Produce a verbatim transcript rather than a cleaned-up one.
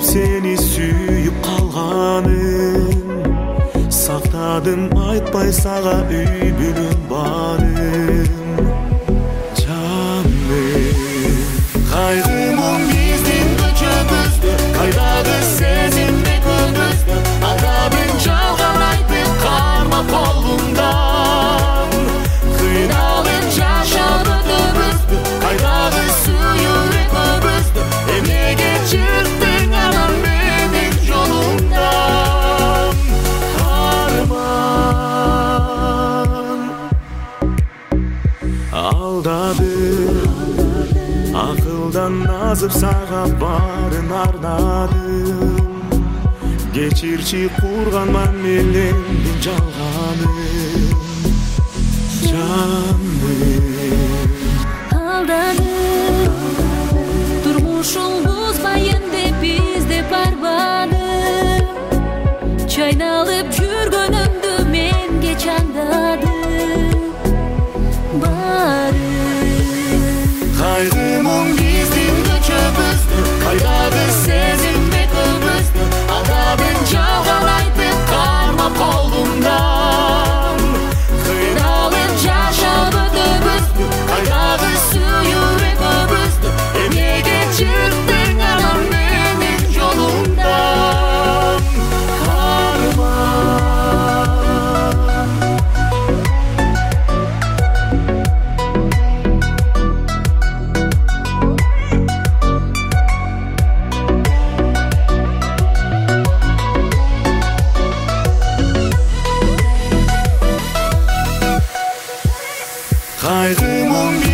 seni sүйүп калганым, сактадым айтпай сага үй бүлөм барым. Жаным, кайгы мұң биздин көчөбүздө, кайдагы сезим экөөбүздө, алдабын жалган айтып кармап колумдан. Кыйналып жашап өтөбүздү, кайдагы сүйүү экөөбүздү, эмнеге чыктың анан менин жолумдан? Арман алдадым, акылдан азып сага барын ардадым. Кечирчи курган мамилеңдин жалганым. Жаным Алдадым, турмушуң бузбайын деп бизди барбадым. Чайналып жүргөнүмдү менге чаңдадым. Барым кайгы мұң биздин көчөбүздө, кайдагы сезим экөөбүздө, алдабын жалган айтып кармап колумдан. Кыйналып жашап өтөбүздү, кайдагы сүйүү экөөбүздү, эмнеге чыктың анан менин жолумдан? Арман кайгы мұң